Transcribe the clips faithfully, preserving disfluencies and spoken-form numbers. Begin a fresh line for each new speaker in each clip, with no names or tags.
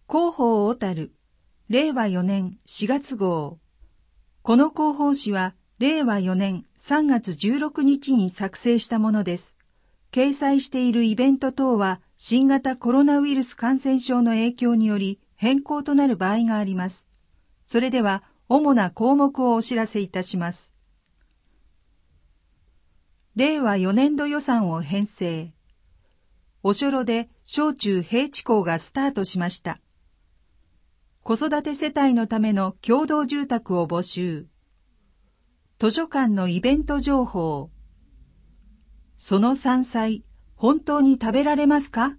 広報小樽、れいわよねんしがつ号。この広報誌は、れいわよねんさんがつじゅうろくにちに作成したものです。掲載しているイベント等は、新型コロナウイルス感染症の影響により変更となる場合があります。それでは、主な項目をお知らせいたします。れいわよねんど予算を編成。おしょろで小中平地校がスタートしました。子育て世帯のための共同住宅を募集。図書館のイベント情報。その山菜、本当に食べられますか？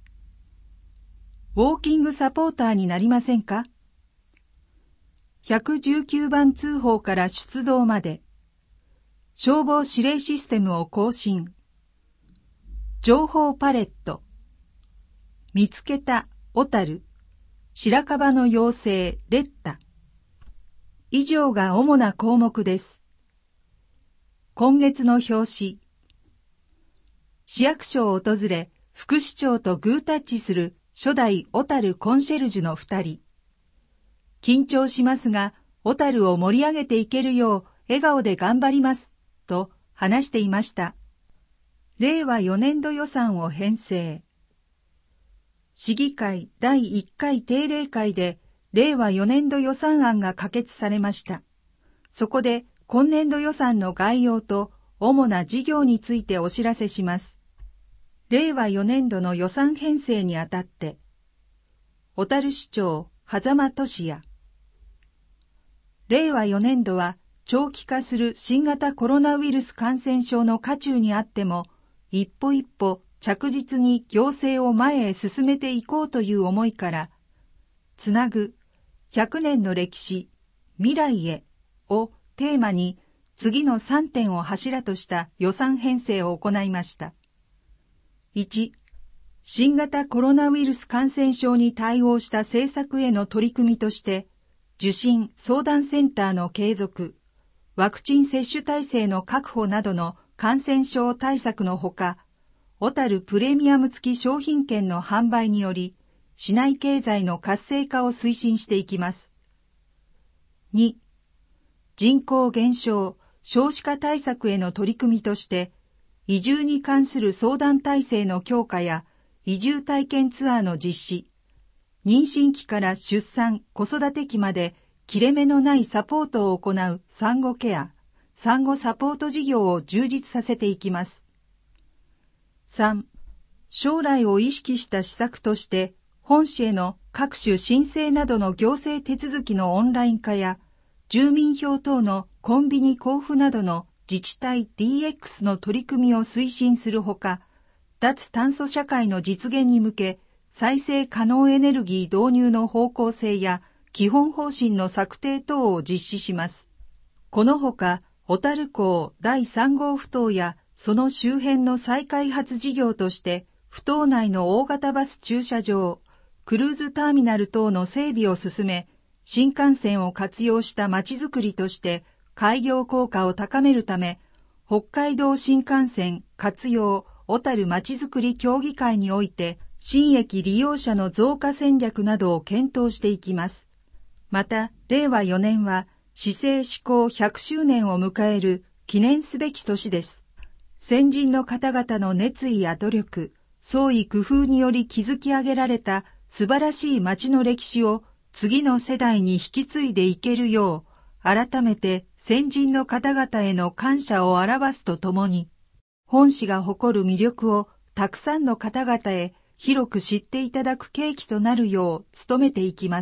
ウォーキングサポーターになりませんか？ひゃくじゅうきゅうばん通報から出動まで。消防指令システムを更新。情報パレット。見つけた、小樽。白樺の妖精、レッタ。以上が主な項目です。今月の表紙。市役所を訪れ、副市長とグータッチする初代小樽コンシェルジュの二人。緊張しますが、小樽を盛り上げていけるよう笑顔で頑張ります、と話していました。れいわよねんど予算を編成。市議会だいいっかい定例会で、れいわよねんど予算案が可決されました。そこで、今年度予算の概要と主な事業についてお知らせします。れいわよねんどの予算編成にあたって、小樽市長、狭間俊也。れいわよねんどは長期化する新型コロナウイルス感染症の渦中にあっても、一歩一歩着実に行政を前へ進めていこうという思いから、つなぐひゃくねんの歴史、未来へをテーマに次のさんてんを柱とした予算編成を行いました。いち、新型コロナウイルス感染症に対応した政策への取り組みとして、受診・相談センターの継続、ワクチン接種体制の確保などの感染症対策のほか、小樽プレミアム付き商品券の販売により、市内経済の活性化を推進していきます。に、人口減少、少子化対策への取り組みとして、移住に関する相談体制の強化や移住体験ツアーの実施、妊娠期から出産・子育て期まで切れ目のないサポートを行う産後ケア、産後サポート事業を充実させていきます。さん、将来を意識した施策として、本市への各種申請などの行政手続きのオンライン化や、住民票等のコンビニ交付などの自治体 ディーエックス の取り組みを推進するほか、脱炭素社会の実現に向け、再生可能エネルギー導入の方向性や基本方針の策定等を実施します。このほか、小樽港だいさん号埠頭やその周辺の再開発事業として、埠頭内の大型バス駐車場、クルーズターミナル等の整備を進め、新幹線を活用したまちづくりとして開業効果を高めるため、北海道新幹線活用小樽まちづくり協議会において、新駅利用者の増加戦略などを検討していきます。また、れいわよねんは、市政施行ひゃくしゅうねんを迎える記念すべき年です。先人の方々の熱意や努力、創意工夫により築き上げられた素晴らしい町の歴史を次の世代に引き継いでいけるよう、改めて先人の方々への感謝を表すとともに、本市が誇る魅力をたくさんの方々へ広く知っていただく契機となるよう努めていきます。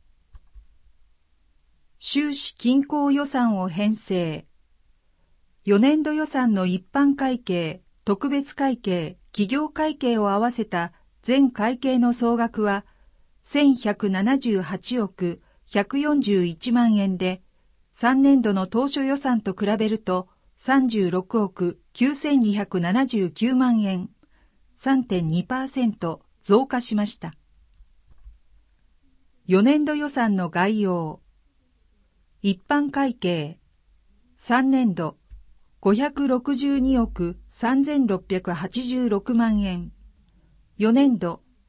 収支均衡予算を編成。よねんど予算の一般会計、特別会計、企業会計を合わせた全会計の総額はせんひゃくななじゅうはちおくひゃくよんじゅういちまんえんで、さんねんどの当初予算と比べるとさんじゅうろくおくきゅうせんにひゃくななじゅうきゅうまんえん、さんてんにパーセント 増加しました。よねんど予算の概要。一般会計、さんねんどごひゃくろくじゅうにおくさんぜんろっぴゃくはちじゅうろくまんえん、よねんど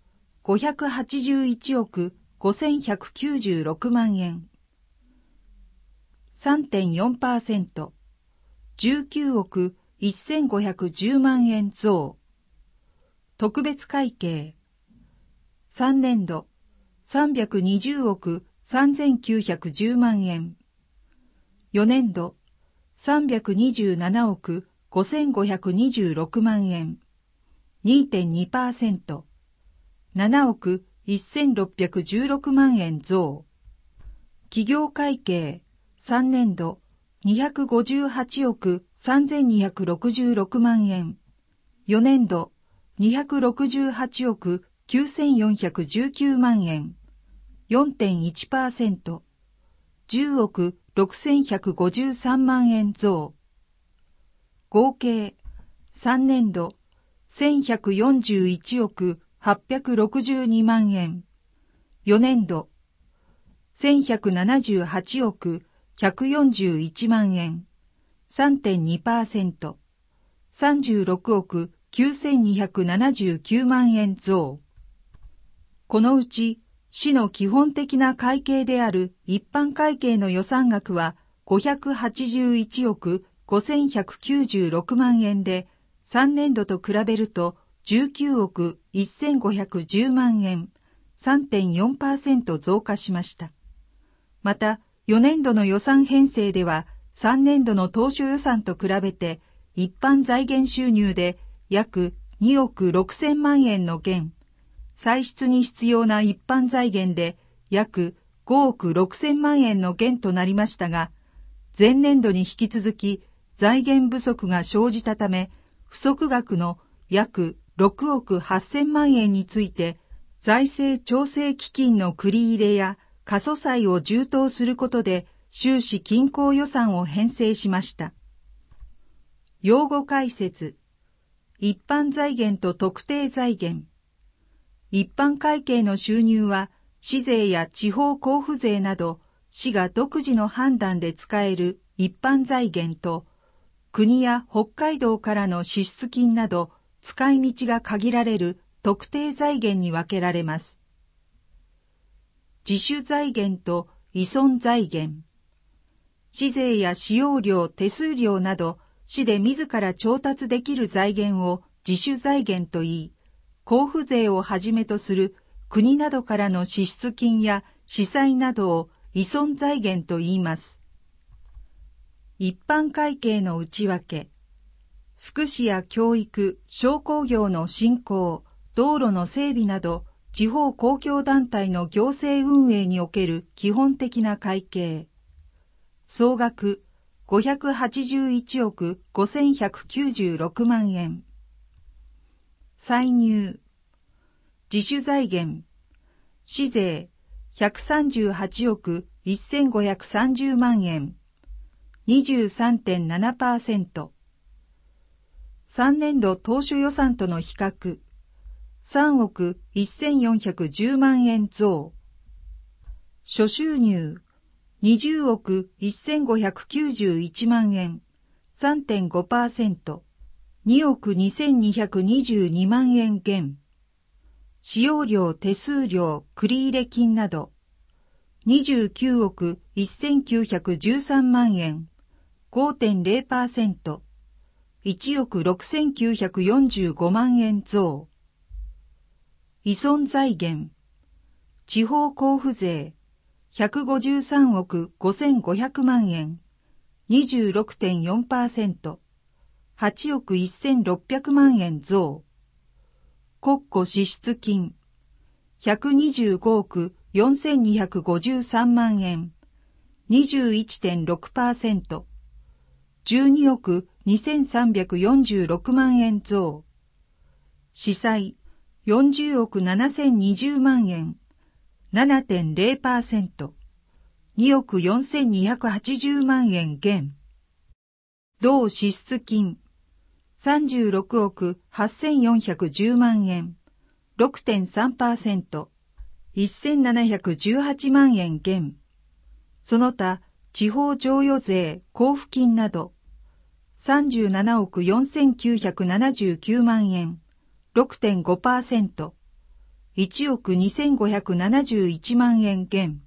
ごひゃくはちじゅういちおくごせんひゃくきゅうじゅうろくまんえん。さんてんよんパーセント、じゅうきゅうおくせんごひゃくじゅうまんえん増。特別会計。さんねんど、さんびゃくにじゅうおくさんぜんきゅうひゃくじゅうまんえん。よねんど、さんびゃくにじゅうななおくごせんごひゃくにじゅうろくまんえん。にてんにパーセント、ななおくせんろっぴゃくじゅうろくまんえん増。企業会計。さんねんど、にひゃくごじゅうはちおくさんぜんにひゃくろくじゅうろくまんえん。よねんど、にひゃくろくじゅうはちおくきゅうせんよんひゃくじゅうきゅうまんえん。よんてんいちパーセント、じゅうおくろくせんひゃくごじゅうさんまんえん増。合計。さんねんど、せんひゃくよんじゅういちおくはっぴゃくろくじゅうにまんえん。よねんど、せんひゃくななじゅうはちおくひゃくよんじゅういちまんえん。さんてんにパーセント、さんじゅうろくおくきゅうせんにひゃくななじゅうきゅうまんえん増。このうち、市の基本的な会計である一般会計の予算額はごひゃくはちじゅういちおくごせんひゃくきゅうじゅうろくまんえんで、さんねんどと比べるとじゅうきゅうおくせんごひゃくじゅうまんえん、さんてんよんパーセント 増加しました。また、よねんどの予算編成では、さんねんどの当初予算と比べて、一般財源収入で約におくろくせんまんえんの減、歳出に必要な一般財源で約ごおくろくせんまんえんの減となりましたが、前年度に引き続き財源不足が生じたため、不足額の約ろくおくはっせんまんえんについて、財政調整基金の繰り入れや過疎債を充当することで収支均衡予算を編成しました。用語解説。一般財源と特定財源。一般会計の収入は、市税や地方交付税など、市が独自の判断で使える一般財源と、国や北海道からの支出金など、使い道が限られる特定財源に分けられます。自主財源と依存財源。市税や使用料、手数料など、市で自ら調達できる財源を自主財源といい、交付税をはじめとする国などからの支出金や司債などを依存財源と言います。一般会計の内訳。福祉や教育、商工業の振興、道路の整備など、地方公共団体の行政運営における基本的な会計。総額ごひゃくはちじゅういちおくごせんひゃくきゅうじゅうろくまんえん。歳入。自主財源。市税ひゃくさんじゅうはちおくせんごひゃくさんじゅうまんえん。にじゅうさんてんななパーセント。さんねんど当初予算との比較。さんおくせんよんひゃくじゅうまんえん増。諸収入。にじゅうおくせんごひゃくきゅうじゅういちまんえん。さんてんごパーセント。におくにせんにひゃくにじゅうにまんえん減。使用料、手数料、繰入金など。にじゅうきゅうおくせんきゅうひゃくじゅうさんまんえん。ごてんれいパーセント。いちおくろくせんきゅうひゃくよんじゅうごまんえん増。依存財源。地方交付税。ひゃくごじゅうさんおくごせんごひゃくまんえん。にじゅうろくてんよんパーセント。はちおくせんろっぴゃくまんえん増。国庫支出金。ひゃくにじゅうごおくよんせんにひゃくごじゅうさんまんえん。にじゅういってんろくパーセント。じゅうにおくにせんさんびゃくよんじゅうろくまんえん増。司債よんじゅうおくななせんにじゅうまんえん。ななてんれいパーセント。におくよんせんにひゃくはちじゅうまんえん減。同支出金さんじゅうろくおくはっせんよんひゃくじゅうまんえん。ろくてんさんパーセント。せんななひゃくじゅうはちまんえん減。その他、地方譲与税、交付金など、さんじゅうななおくよんせんきゅうひゃくななじゅうきゅうまんえん、ろくてんごパーセント。 いちおくにせんごひゃくななじゅういちまんえん減。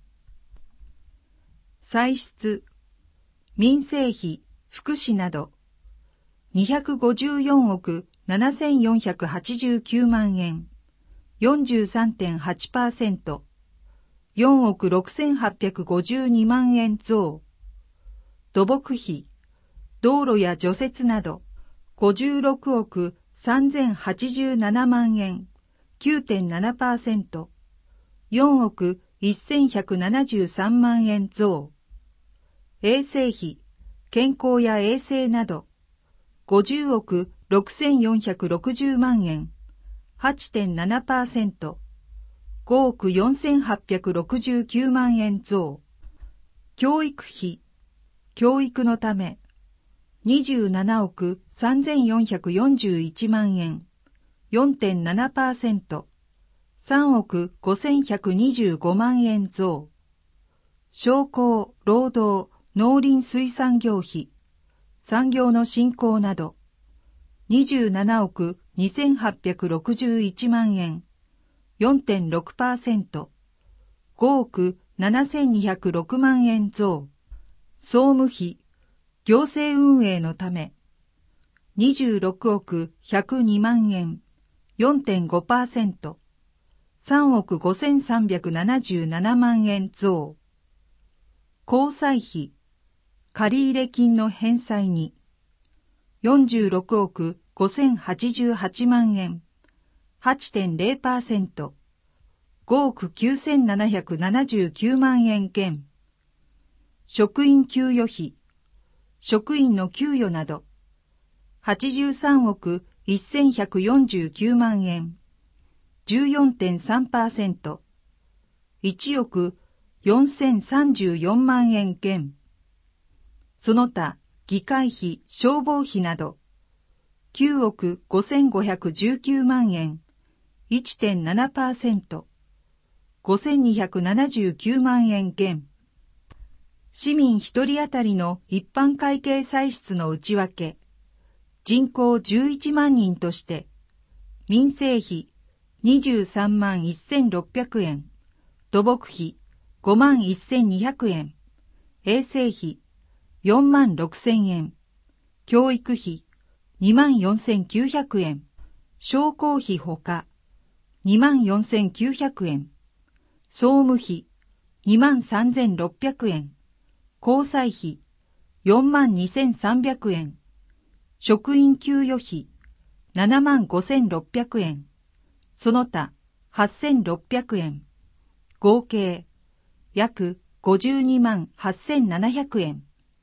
歳出、民生費、福祉など、にひゃくごじゅうよんおくななせんよんひゃくはちじゅうきゅうまんえん、よんじゅうさんてんはちパーセント、よんおくろくせんはっぴゃくごじゅうにまんえん増。土木費、道路や除雪など、ごじゅうろくおくさんぜんはちじゅうななまんえん、きゅうてんななパーセント、よんおくせんひゃくななじゅうさんまんえん増。衛生費、健康や衛生など、ごじゅうおくろくせんよんひゃくろくじゅうまんえん、はちてんななパーセント、ごおくよんせんはっぴゃくろくじゅうきゅうまんえん増。教育費、教育のため、にじゅうななおくさんぜんよんひゃくよんじゅういちまんえん、よんてんななパーセント、さんおくごせんひゃくにじゅうごまんえん増。商工、労働、農林水産業費、産業の振興など、にじゅうななおくにせんはっぴゃくろくじゅういちまんえん、よんてんろくパーセント、ごおくななせんにひゃくろくまんえん増。総務費、行政運営のため、にじゅうろくおくひゃくにまんえん、よんてんごパーセント、さんおくごせんさんびゃくななじゅうななまんえん増。公債費、借入金の返済に、よんじゅうろくおくごせんはちじゅうはちまんえん、はちてんゼロパーセント、ごおくきゅうせんななひゃくななじゅうきゅうまんえん減。職員給与費、職員の給与など、はちじゅうさんおくせんひゃくよんじゅうきゅうまんえん、じゅうよんてんさんパーセント、いちおくよんせんさんじゅうよんまんえん減。その他、議会費、消防費など、きゅうおくごせんごひゃくじゅうきゅうまんえん、いってんななパーセント、ごせんにひゃくななじゅうきゅうまんえん減。市民一人当たりの一般会計歳出の内訳、人口じゅういちまんにんとして、民生費にじゅうさんまんせんろっぴゃくえん、土木費ごまんせんにひゃくえん、衛生費よんまんろくせんえん、教育費にまんよんせんきゅうひゃくえん、商工費ほかにまんよんせんきゅうひゃくえん、総務費にまんさんぜんろっぴゃくえん、交際費よんまんにせんさんびゃくえん、職員給与費ななまんごせんろっぴゃくえん、その他はっせんろっぴゃくえん、合計約ごじゅうにまんはっせんななひゃくえん。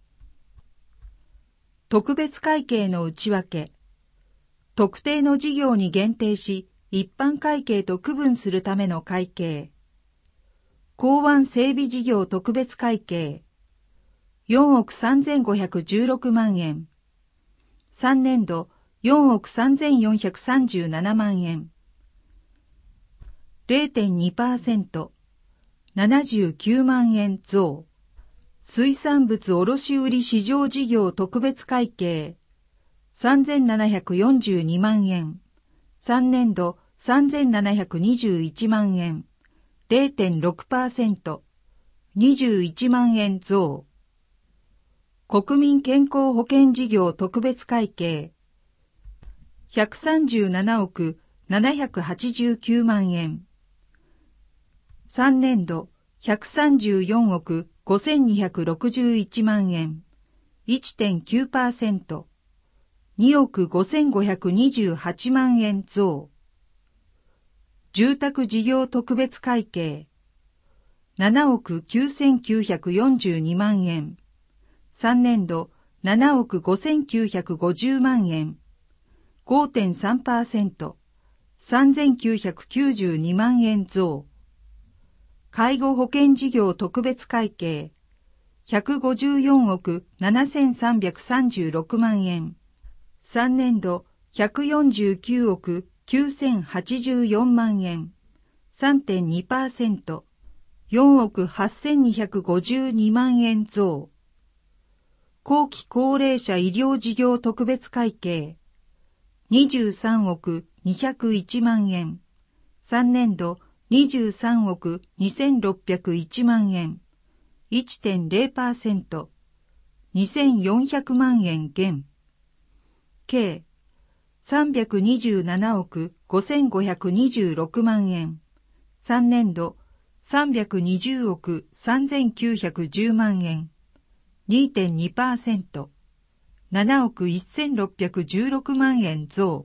特別会計の内訳、特定の事業に限定し一般会計と区分するための会計。港湾整備事業特別会計よんおくさんぜんごひゃくじゅうろくまんえん、さんねんどよんおくさんぜんよんひゃくさんじゅうななまんえん、ゼロてんにパーセント、ななじゅうきゅうまんえん増。水産物卸売市場事業特別会計さんぜんななひゃくよんじゅうにまんえん、さんねんどさんぜんななひゃくにじゅういちまんえん、ゼロてんろくパーセント、にじゅういちまんえん増。国民健康保険事業特別会計ひゃくさんじゅうななおくななひゃくはちじゅうきゅうまんえん、さんねんどひゃくさんじゅうよんおくごせんにひゃくろくじゅういちまんえん、いってんきゅうパーセント、におくごせんごひゃくにじゅうはちまんえん増。住宅事業特別会計ななおくきゅうせんきゅうひゃくよんじゅうにまんえん、さんねんどななおくごせんきゅうひゃくごじゅうまんえん、ごてんさんパーセント、さんぜんきゅうひゃくきゅうじゅうにまんえん増。介護保険事業特別会計ひゃくごじゅうよんおくななせんさんびゃくさんじゅうろくまんえん、さんねんどひゃくよんじゅうきゅうおくきゅうせんはちじゅうよんまんえん、さんてんにパーセント、よんおくはっせんにひゃくごじゅうにまんえん増。後期高齢者医療事業特別会計にじゅうさんおくにひゃくいちまんえん、 さんねんどにじゅうさんおくにせんろっぴゃくいちまんえん、いってんゼロパーセント、にせんよんひゃくまんえん減。計さんびゃくにじゅうななおくごせんごひゃくにじゅうろくまんえん、さんねんどさんびゃくにじゅうおくさんぜんきゅうひゃくじゅうまんえん、にてんにパーセント、ななおくせんろっぴゃくじゅうろくまんえん増。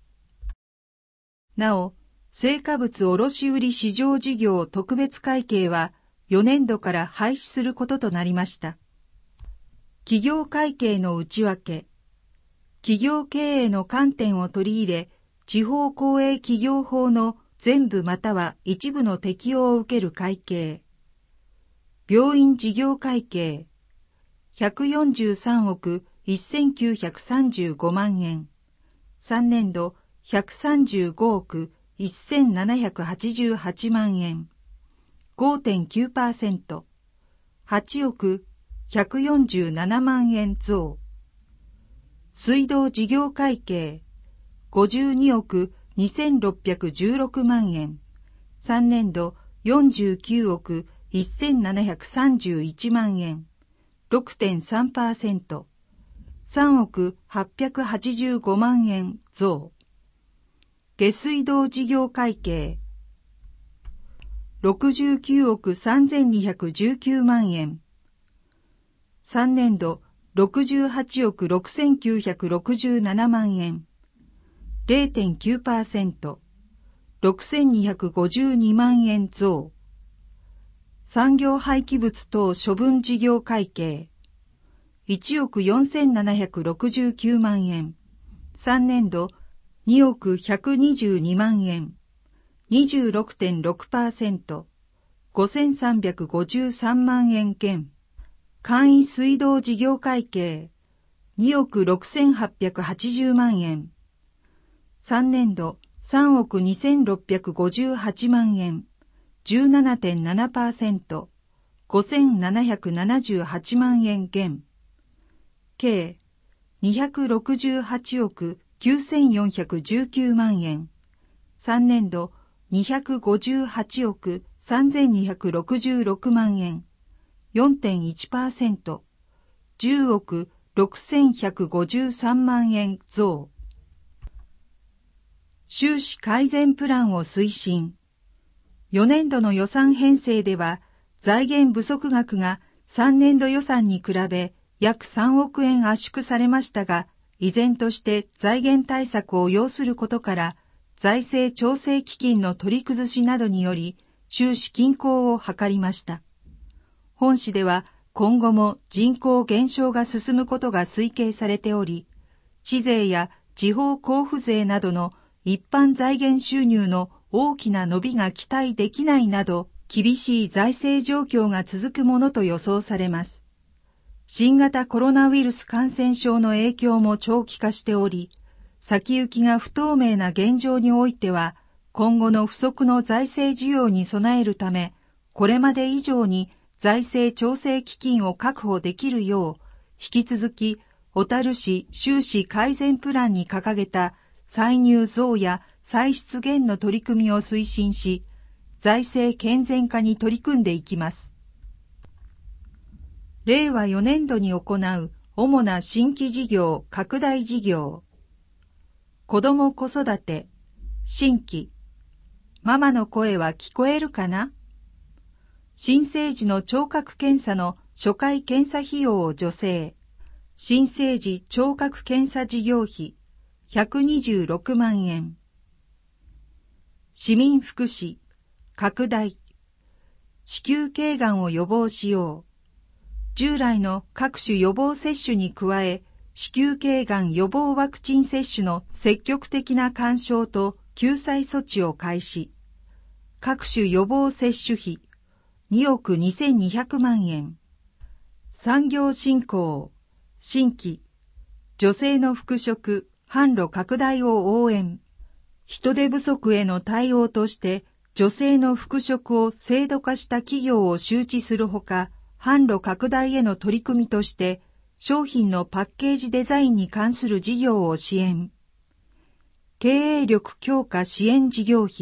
なお、成果物卸売市場事業特別会計はよねんどから廃止することとなりました。企業会計の内訳、企業経営の観点を取り入れ、地方公営企業法の全部または一部の適用を受ける会計。病院事業会計、ひゃくよんじゅうさんおくせんきゅうひゃくさんじゅうごまんえん、さんねんどひゃくさんじゅうごおくせんななひゃくはちじゅうはちまんえん、ごてんきゅうパーセント、はちおくひゃくよんじゅうななまんえん増。水道事業会計、ごじゅうにおくにせんろっぴゃくじゅうろくまんえん、さんねんどよんじゅうきゅうおくせんななひゃくさんじゅういちまんえん、ろくてんさんパーセント、さんおくはっぴゃくはちじゅうごまんえん増。下水道事業会計、ろくじゅうきゅうおくさんぜんにひゃくじゅうきゅうまんえん、さんねんどろくじゅうはちおくろくせんきゅうひゃくろくじゅうななまんえん、れいてんきゅうパーセント、ろくせんにひゃくごじゅうにまんえん増。産業廃棄物等処分事業会計、いちおくよんせんななひゃくろくじゅうきゅうまんえん、さんねんどにおくひゃくにじゅうにまんえん、にじゅうろくてんろくパーセント、ごせんさんびゃくごじゅうさんまんえん減。簡易水道事業会計、におくろくせんはっぴゃくはちじゅうまんえん、さんねんどさんおくにせんろっぴゃくごじゅうはちまんえん、じゅうななてんななパーセント、ごせんななひゃくななじゅうはちまんえん減。計にひゃくろくじゅうはちおくきゅうせんよんひゃくじゅうきゅうまんえん、さんねんどにひゃくごじゅうはちおくさんぜんにひゃくろくじゅうろくまんえん、よんてんいちパーセント、じゅうおくろくせんひゃくごじゅうさんまんえん増。収支改善プランを推進。よねんどの予算編成では、財源不足額がさんねんど予算に比べ約さんおくえん圧縮されましたが、依然として財源対策を要することから、財政調整基金の取り崩しなどにより、収支均衡を図りました。本市では今後も人口減少が進むことが推計されており、市税や地方交付税などの一般財源収入の大きな伸びが期待できないなど、厳しい財政状況が続くものと予想されます。新型コロナウイルス感染症の影響も長期化しており、先行きが不透明な現状においては、今後の不測の財政需要に備えるため、これまで以上に財政調整基金を確保できるよう、引き続き、小樽市収支改善プランに掲げた歳入増や歳出減の取り組みを推進し、財政健全化に取り組んでいきます。れいわよねんどに行う主な新規事業拡大事業。子ども子育て、新規。ママの声は聞こえるかな？新生児の聴覚検査の初回検査費用を助成。新生児聴覚検査事業費ひゃくにじゅうろくまんえん。市民福祉、拡大。子宮頸がんを予防しよう。従来の各種予防接種に加え、子宮頸がん予防ワクチン接種の積極的な勧奨と救済措置を開始。各種予防接種費におくにせんにひゃくまんえん。産業振興、新規。女性の復職、販路拡大を応援。人手不足への対応として、女性の復職を制度化した企業を周知するほか、販路拡大への取り組みとして、商品のパッケージデザインに関する事業を支援。経営力強化支援事業費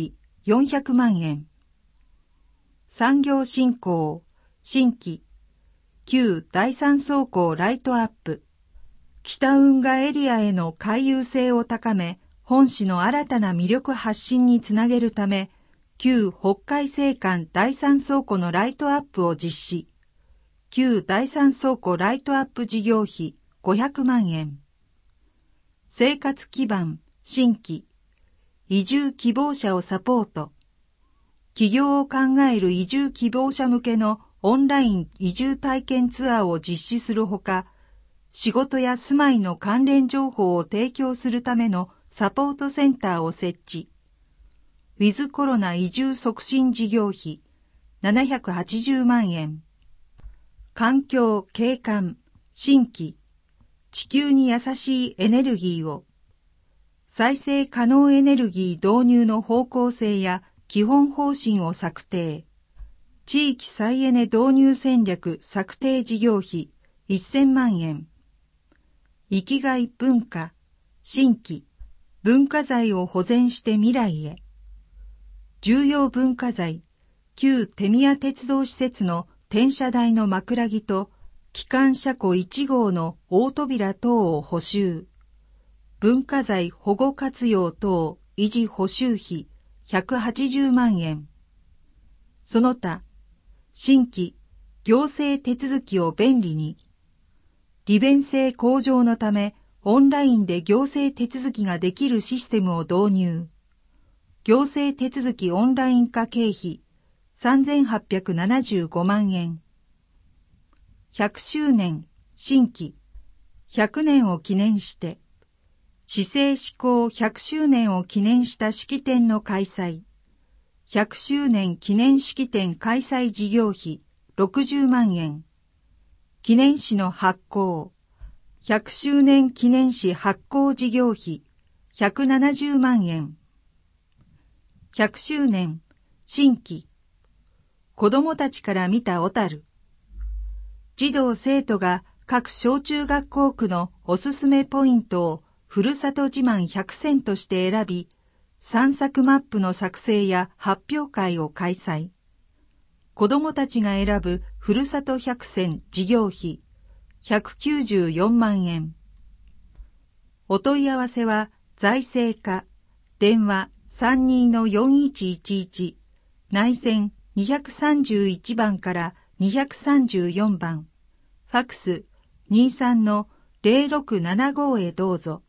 よんひゃくまんえん。産業振興、新規、旧第三倉庫ライトアップ、北運河エリアへの回遊性を高め、本市の新たな魅力発信につなげるため、旧北海青函第三倉庫のライトアップを実施。旧第三倉庫ライトアップ事業費ごひゃくまんえん。生活基盤、新規、移住希望者をサポート。起業を考える移住希望者向けのオンライン移住体験ツアーを実施するほか、仕事や住まいの関連情報を提供するためのサポートセンターを設置。ウィズコロナ移住促進事業費ななひゃくはちじゅうまんえん。環境景観新規、地球に優しいエネルギーを。再生可能エネルギー導入の方向性や基本方針を策定。地域再エネ導入戦略策定事業費せんまんえん。生きがい文化、新規、文化財を保全して未来へ。重要文化財、旧手宮鉄道施設の転車台の枕木と、機関車庫いち号の大扉等を補修。文化財保護活用等維持補修費ひゃくはちじゅうまんえん。その他、新規、行政手続きを便利に。利便性向上のため、オンラインで行政手続きができるシステムを導入。行政手続きオンライン化経費さんぜんはっぴゃくななじゅうごまんえん。ひゃくしゅうねん、新規、ひゃくねんを記念して、市政施行ひゃくしゅうねんを記念した式典の開催。ひゃくしゅうねん記念式典開催事業費ろくじゅうまんえん。記念誌の発行。ひゃくしゅうねん記念誌発行事業費ひゃくななじゅうまんえん。ひゃくしゅうねん新規。子どもたちから見た小樽。児童生徒が各小中学校区のおすすめポイントをふるさと自慢ひゃくせんとして選び、散策マップの作成や発表会を開催。子どもたちが選ぶふるさと百選事業費ひゃくきゅうじゅうよんまんえん。お問い合わせは財政課、電話 さんにーのよんいちいちいち、内線にひゃくさんじゅういちばんからにひゃくさんじゅうよんばん、ファクス にじゅうさんのゼロろくななご へどうぞ。